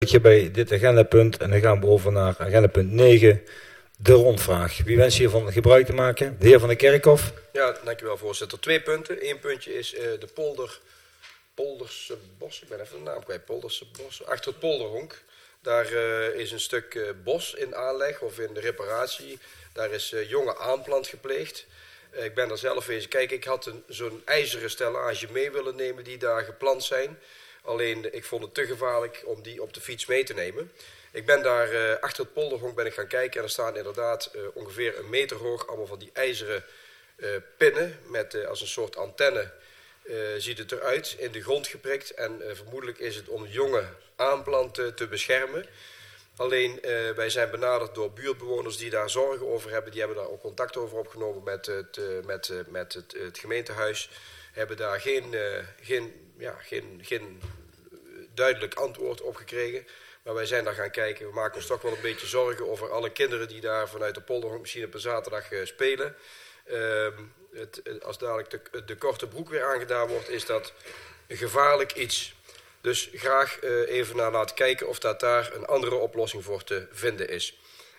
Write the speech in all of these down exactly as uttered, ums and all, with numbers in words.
bij dit agendapunt en dan gaan we over naar agendapunt negen, de rondvraag. Wie wenst hiervan gebruik te maken? De heer Van der Kerkhof. Ja, dankjewel voorzitter. Twee punten. Eén puntje is uh, de polder, Polderse bos, ik ben even de naam kwijt, Polderse bos, achter het polderhonk. Daar uh, is een stuk uh, bos in aanleg of in de reparatie. Daar is uh, jonge aanplant gepleegd. Uh, ik ben daar zelf eens kijken. Ik had zo'n ijzeren stellage mee willen nemen die daar geplant zijn. Alleen, ik vond het te gevaarlijk om die op de fiets mee te nemen. Ik ben daar uh, achter het polderhonk ben ik gaan kijken en er staan inderdaad uh, ongeveer een meter hoog allemaal van die ijzeren uh, pinnen met uh, als een soort antenne uh, ziet het eruit, in de grond geprikt en uh, vermoedelijk is het om jonge aanplanten te beschermen. Alleen uh, wij zijn benaderd door buurtbewoners die daar zorgen over hebben, die hebben daar ook contact over opgenomen met het, uh, met, uh, met het, uh, het gemeentehuis, hebben daar geen, uh, geen, ja, geen, geen duidelijk antwoord op gekregen. Maar wij zijn daar gaan kijken. We maken ons toch wel een beetje zorgen over alle kinderen die daar vanuit de polderhonk misschien op een zaterdag uh, spelen. Uh, het, als dadelijk de, de korte broek weer aangedaan wordt, is dat een gevaarlijk iets. Dus graag uh, even naar laten kijken of dat daar een andere oplossing voor te vinden is.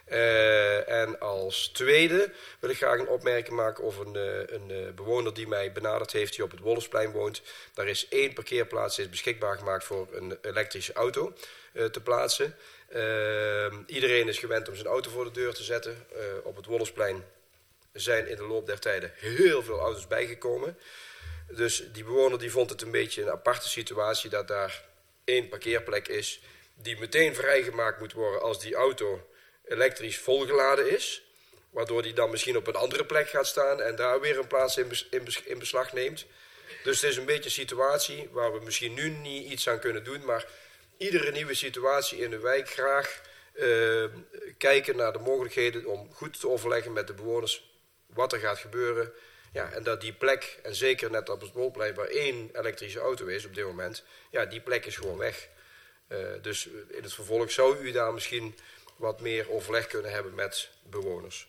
Uh, en als tweede wil ik graag een opmerking maken over een, uh, een uh, bewoner die mij benaderd heeft, die op het Wolfsplein woont. Daar is één parkeerplaats is beschikbaar gemaakt voor een elektrische auto uh, te plaatsen. Uh, iedereen is gewend om zijn auto voor de deur te zetten. Uh, op het Wolfsplein zijn in de loop der tijden heel veel auto's bijgekomen. Dus die bewoner die vond het een beetje een aparte situatie dat daar één parkeerplek is die meteen vrijgemaakt moet worden als die auto elektrisch volgeladen is, waardoor die dan misschien op een andere plek gaat staan en daar weer een plaats in, bes, in, bes, in beslag neemt. Dus het is een beetje een situatie waar we misschien nu niet iets aan kunnen doen, maar iedere nieuwe situatie in de wijk graag uh, kijken naar de mogelijkheden om goed te overleggen met de bewoners wat er gaat gebeuren. Ja, en dat die plek, en zeker net op het Wolfsplein waar één elektrische auto is op dit moment, ja, die plek is gewoon weg. Uh, dus in het vervolg zou u daar misschien wat meer overleg kunnen hebben met bewoners.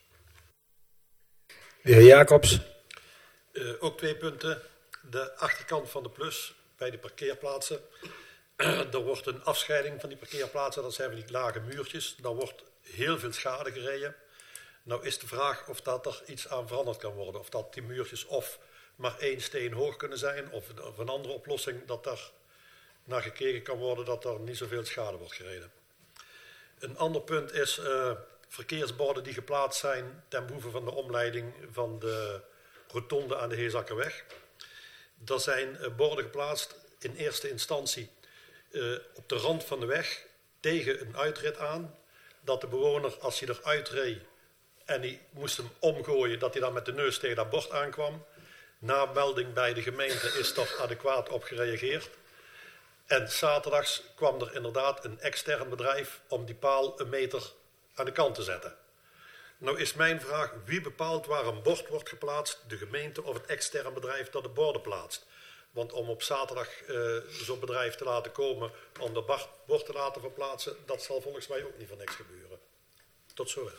De heer Jacobs. Uh, ook twee punten. De achterkant van de plus bij de parkeerplaatsen. Er wordt een afscheiding van die parkeerplaatsen. Dat zijn van die lage muurtjes. Daar wordt heel veel schade gereden. Nou is de vraag of dat er iets aan veranderd kan worden. Of dat die muurtjes of maar één steen hoog kunnen zijn. Of, of een andere oplossing dat daar naar gekeken kan worden dat er niet zoveel schade wordt gereden. Een ander punt is uh, verkeersborden die geplaatst zijn ten behoeve van de omleiding van de rotonde aan de Heezakkerweg. Er zijn uh, borden geplaatst in eerste instantie uh, op de rand van de weg tegen een uitrit aan. Dat de bewoner, als hij eruit reed en hij moest hem omgooien, dat hij dan met de neus tegen dat bord aankwam. Na melding bij de gemeente is er adequaat op gereageerd. En zaterdags kwam er inderdaad een extern bedrijf om die paal een meter aan de kant te zetten. Nou is mijn vraag, wie bepaalt waar een bord wordt geplaatst? De gemeente of het extern bedrijf dat de borden plaatst? Want om op zaterdag uh, zo'n bedrijf te laten komen om de bord te laten verplaatsen, dat zal volgens mij ook niet voor niks gebeuren. Tot zover.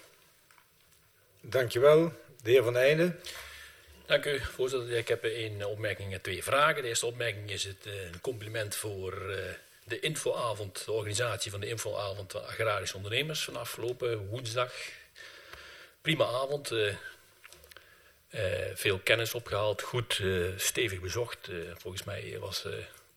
Dankjewel. De heer Van Eijden. Dank u, voorzitter. Ik heb één opmerking en twee vragen. De eerste opmerking is het uh, een compliment voor uh, de infoavond, de organisatie van de infoavond van agrarische ondernemers van afgelopen woensdag. Prima avond, uh, uh, veel kennis opgehaald, goed, uh, stevig bezocht. Uh, volgens mij was uh,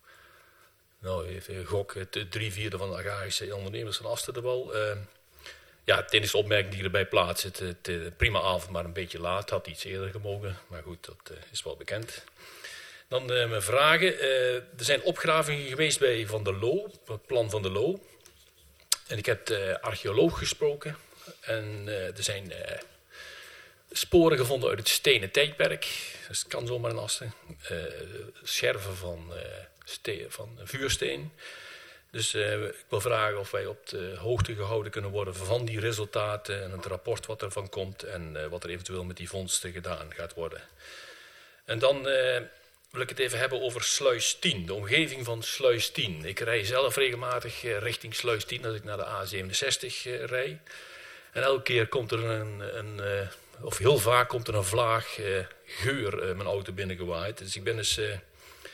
nou, even gok, het drie vierde van de agrarische ondernemers van Asten er wel. Uh, Ja, het enige opmerking die erbij plaatst, het, het, het prima avond, maar een beetje laat. Had iets eerder gemogen, maar goed, dat uh, is wel bekend. Dan uh, mijn vragen. Uh, er zijn opgravingen geweest bij Van der Loo, het plan Van der Loo. En ik heb de archeoloog gesproken. En uh, er zijn uh, sporen gevonden uit het stenen tijdperk. Dus het kan zomaar in Asten. Uh, scherven van, uh, steen, van vuursteen. Dus uh, ik wil vragen of wij op de hoogte gehouden kunnen worden van die resultaten en het rapport wat ervan komt en uh, wat er eventueel met die vondsten gedaan gaat worden. En dan uh, wil ik het even hebben over Sluis tien, de omgeving van Sluis tien. Ik rij zelf regelmatig uh, richting Sluis tien als ik naar de A zevenenzestig uh, rij. En elke keer komt er een, een uh, of heel vaak komt er een vlaag uh, geur uh, mijn auto binnengewaaid. Dus ik ben dus... Uh,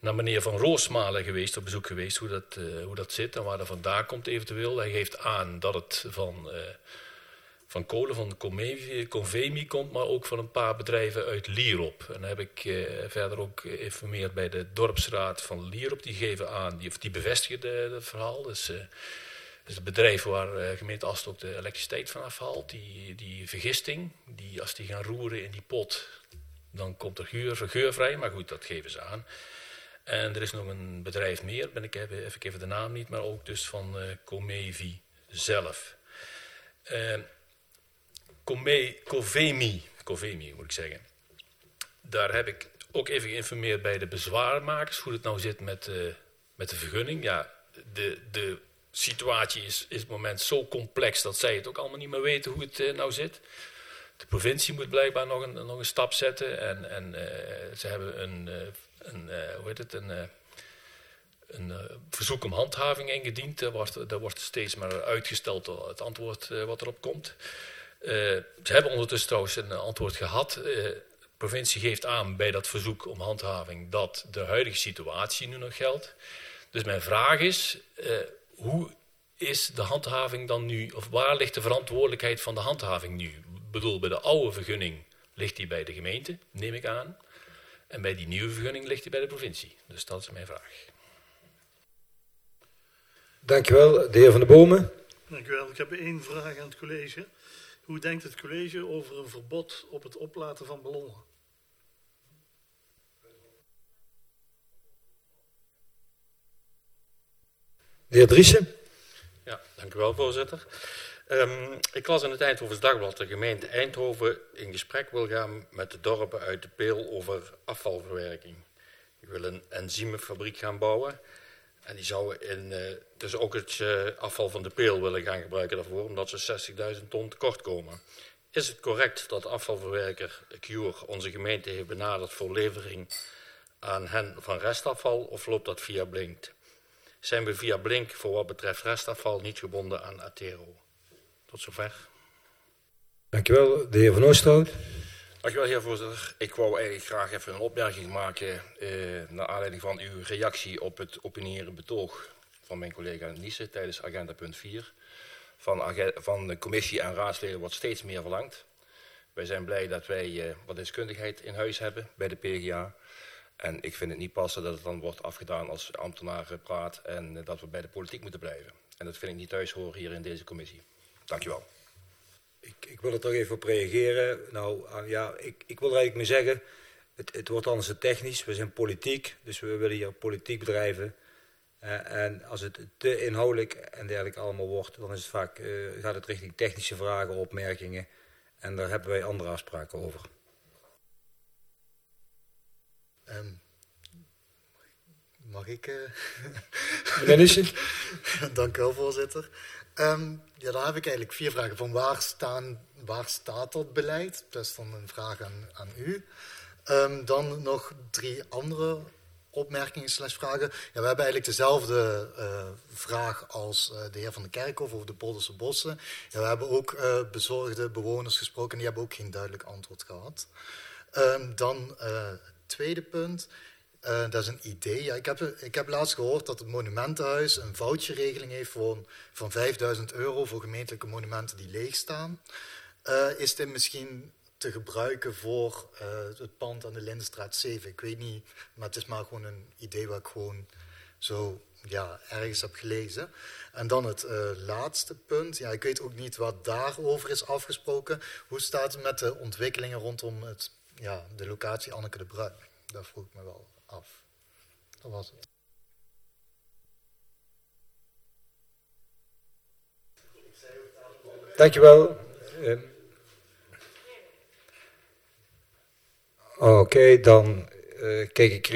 naar meneer Van Roosmalen geweest, op bezoek geweest, hoe dat, uh, hoe dat zit en waar dat vandaan komt eventueel. Hij geeft aan dat het van, uh, van kolen van de Convemi komt, maar ook van een paar bedrijven uit Lierop. En dan heb ik uh, verder ook geïnformeerd bij de dorpsraad van Lierop. Die geven aan, die, of die bevestigen het verhaal. Dus, uh, dus het bedrijf waar uh, gemeente Ast ook de elektriciteit van afhaalt, die, die vergisting, die, als die gaan roeren in die pot, dan komt er geur, geur vrij. Maar goed, dat geven ze aan. En er is nog een bedrijf meer, ben ik even, even, even de naam niet, maar ook dus van uh, Comevi zelf. Uh, Come, Covemi, Covemi moet ik zeggen. Daar heb ik ook even geïnformeerd bij de bezwaarmakers hoe het nou zit met, uh, met de vergunning. Ja, de, de situatie is, is op het moment zo complex dat zij het ook allemaal niet meer weten hoe het uh, nou zit. De provincie moet blijkbaar nog een, nog een stap zetten en, en uh, ze hebben een... Uh, Een, uh, hoe heet het, een, uh, een uh, verzoek om handhaving ingediend. Dat wordt, dat wordt steeds maar uitgesteld, het antwoord uh, wat erop komt. Uh, ze hebben ondertussen trouwens een antwoord gehad. Uh, de provincie geeft aan bij dat verzoek om handhaving dat de huidige situatie nu nog geldt. Dus mijn vraag is, uh, hoe is de handhaving dan nu, of waar ligt de verantwoordelijkheid van de handhaving nu? Ik bedoel, bij de oude vergunning ligt die bij de gemeente, neem ik aan. En bij die nieuwe vergunning ligt die bij de provincie. Dus dat is mijn vraag. Dankjewel, de heer Van de Bomen. Dank u wel. Ik heb één vraag aan het college. Hoe denkt het college over een verbod op het oplaten van ballonnen? De heer Driessen. Ja, dank u wel, voorzitter. Um, ik las in het Eindhovens Dagblad dat de gemeente Eindhoven in gesprek wil gaan met de dorpen uit de Peel over afvalverwerking. Die willen een enzymenfabriek gaan bouwen. En die zouden in, uh, dus ook het uh, afval van de Peel willen gaan gebruiken daarvoor, omdat ze zestigduizend ton tekort komen. Is het correct dat afvalverwerker Cure onze gemeente heeft benaderd voor levering aan hen van restafval, of loopt dat via Blink? Zijn we via Blink voor wat betreft restafval niet gebonden aan Atero? Tot zover. Dankjewel, de heer Van Oosterhout. Dankjewel, heer voorzitter. Ik wou eigenlijk graag even een opmerking maken eh, naar aanleiding van uw reactie op het opinierende betoog van mijn collega Niese tijdens agenda punt vier. Van, van de commissie en raadsleden wordt steeds meer verlangd. Wij zijn blij dat wij eh, wat deskundigheid in huis hebben bij de P G A. En ik vind het niet passen dat het dan wordt afgedaan als ambtenaar praat en uh, dat we bij de politiek moeten blijven. En dat vind ik niet thuis horen hier in deze commissie. Dank u wel. Ik, ik wil er toch even op reageren. Nou, uh, ja, ik, ik wil er eigenlijk mee zeggen, het, het wordt anders te technisch. We zijn politiek, dus we willen hier politiek bedrijven. Uh, en als het te inhoudelijk en dergelijke allemaal wordt, dan is het vaak, uh, gaat het richting technische vragen, opmerkingen. En daar hebben wij andere afspraken over. Um, mag ik... Uh... Meneer Nissen? Dank u wel, voorzitter. Um, ja, dan heb ik eigenlijk vier vragen. Van waar, staan, waar staat dat beleid? Dat is dan een vraag aan, aan u. Um, dan nog drie andere opmerkingen slash vragen. Ja, we hebben eigenlijk dezelfde uh, vraag als uh, de heer Van de Kerkhof over de Polderse bossen. Ja, we hebben ook uh, bezorgde bewoners gesproken en die hebben ook geen duidelijk antwoord gehad. Um, dan... Uh, Tweede punt, uh, dat is een idee. Ja, ik, heb, ik heb laatst gehoord dat het Monumentenhuis een voucherregeling heeft voor, van vijfduizend euro voor gemeentelijke monumenten die leeg staan. Uh, is dit misschien te gebruiken voor uh, het pand aan de Lindenstraat zeven? Ik weet niet, maar het is maar gewoon een idee wat ik gewoon zo ja, ergens heb gelezen. En dan het uh, laatste punt. Ja, ik weet ook niet wat daarover is afgesproken. Hoe staat het met de ontwikkelingen rondom het... Ja, de locatie Anneke de Bruin. Daar vroeg ik me wel af. Dat was het. Dankjewel. Uh, Oké, okay, dan uh, kijk ik